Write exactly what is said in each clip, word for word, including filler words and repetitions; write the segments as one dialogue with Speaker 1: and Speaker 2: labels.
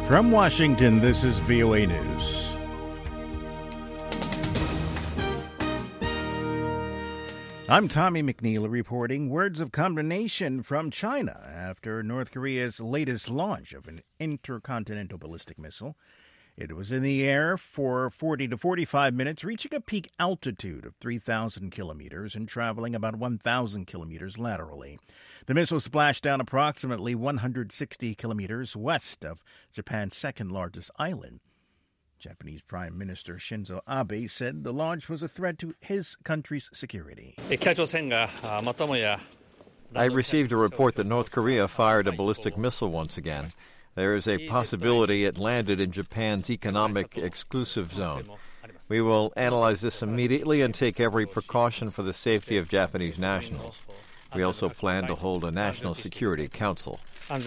Speaker 1: From Washington, this is V O A News. I'm Tommy McNeil reporting words of condemnation from China after North Korea's latest launch of an intercontinental ballistic missile. It was in the air for forty to forty-five minutes, reaching a peak altitude of three thousand kilometers and traveling about one thousand kilometers laterally. The missile splashed down approximately one hundred sixty kilometers west of Japan's second-largest island. Japanese Prime Minister Shinzo Abe said the launch was a threat to his country's security.
Speaker 2: I received a report that North Korea fired a ballistic missile once again. There is a possibility it landed in Japan's economic exclusive zone. We will analyze this immediately and take every precaution for the safety of Japanese nationals. We also plan to hold a National Security Council.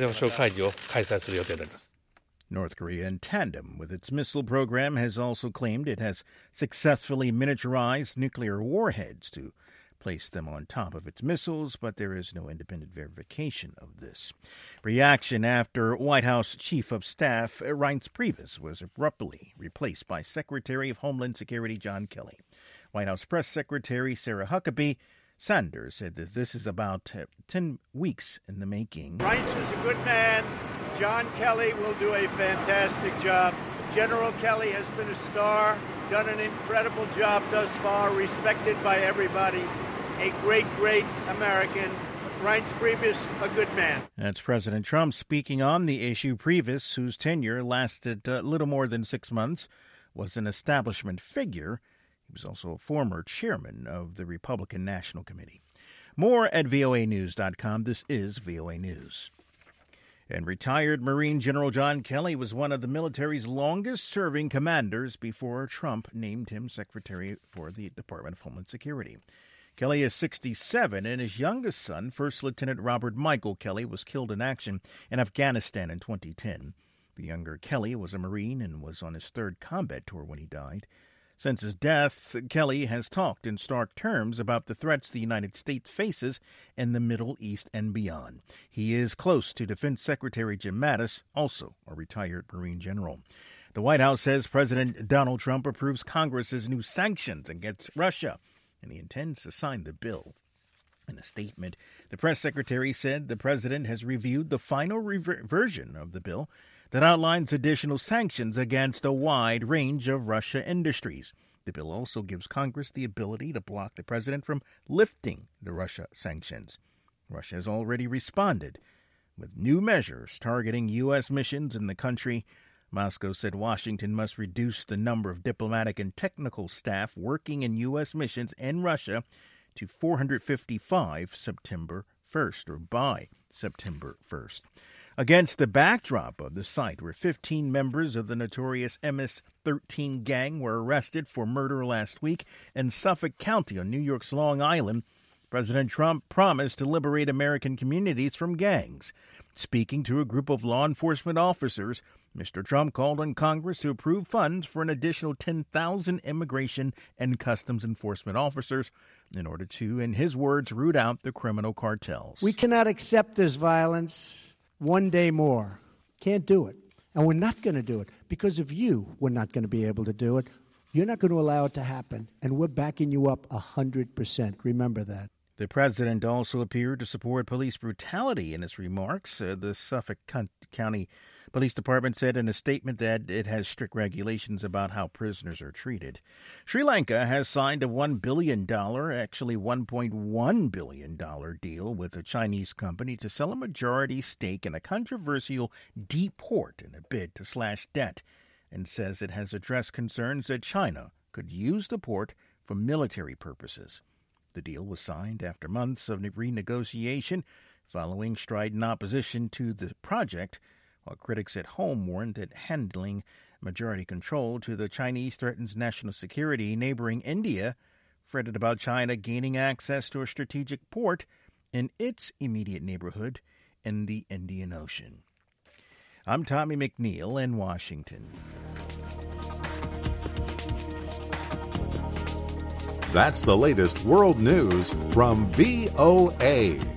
Speaker 1: North Korea, in tandem with its missile program, has also claimed it has successfully miniaturized nuclear warheads to place them on top of its missiles, but there is no independent verification of this. Reaction after White House Chief of Staff Reince Priebus was abruptly replaced by Secretary of Homeland Security John Kelly. White House Press Secretary Sarah Huckabee Sanders said that this is about uh, ten weeks in the making.
Speaker 3: Reince is a good man. John Kelly will do a fantastic job. General Kelly has been a star, done an incredible job thus far, respected by everybody. A great, great American. Reince Priebus, a good man.
Speaker 1: That's President Trump speaking on the issue. Priebus, whose tenure lasted a uh, little more than six months, was an establishment figure. He was also a former chairman of the Republican National Committee. More at V O A news dot com. This is V O A News. And retired Marine General John Kelly was one of the military's longest-serving commanders before Trump named him Secretary for the Department of Homeland Security. Kelly is sixty-seven, and his youngest son, First Lieutenant Robert Michael Kelly, was killed in action in Afghanistan in twenty ten. The younger Kelly was a Marine and was on his third combat tour when he died. Since his death, Kelly has talked in stark terms about the threats the United States faces in the Middle East and beyond. He is close to Defense Secretary Jim Mattis, also a retired Marine general. The White House says President Donald Trump approves Congress's new sanctions against Russia, and he intends to sign the bill. In a statement, the press secretary said the president has reviewed the final rever- version of the bill that outlines additional sanctions against a wide range of Russia industries. The bill also gives Congress the ability to block the president from lifting the Russia sanctions. Russia has already responded with new measures targeting U S missions in the country. Moscow said Washington must reduce the number of diplomatic and technical staff working in U S missions in Russia to four hundred fifty-five September first, or by September first. Against the backdrop of the site where fifteen members of the notorious M S thirteen gang were arrested for murder last week in Suffolk County on New York's Long Island, President Trump promised to liberate American communities from gangs. Speaking to a group of law enforcement officers, Mister Trump called on Congress to approve funds for an additional ten thousand immigration and customs enforcement officers in order to, in his words, root out the criminal cartels.
Speaker 4: We cannot accept this violence one day more. Can't do it. And we're not going to do it. Because of you, we're not going to be able to do it. You're not going to allow it to happen. And we're backing you up one hundred percent. Remember that.
Speaker 1: The president also appeared to support police brutality in his remarks. Uh, the Suffolk County Police Department said in a statement that it has strict regulations about how prisoners are treated. Sri Lanka has signed a one billion dollars, actually one point one billion dollars deal with a Chinese company to sell a majority stake in a controversial deep port in a bid to slash debt, and says it has addressed concerns that China could use the port for military purposes. The deal was signed after months of renegotiation following strident opposition to the project, while critics at home warned that handling majority control to the Chinese threatens national security. Neighboring India fretted about China gaining access to a strategic port in its immediate neighborhood in the Indian Ocean. I'm Tommy McNeil in Washington.
Speaker 5: That's the latest world news from V O A.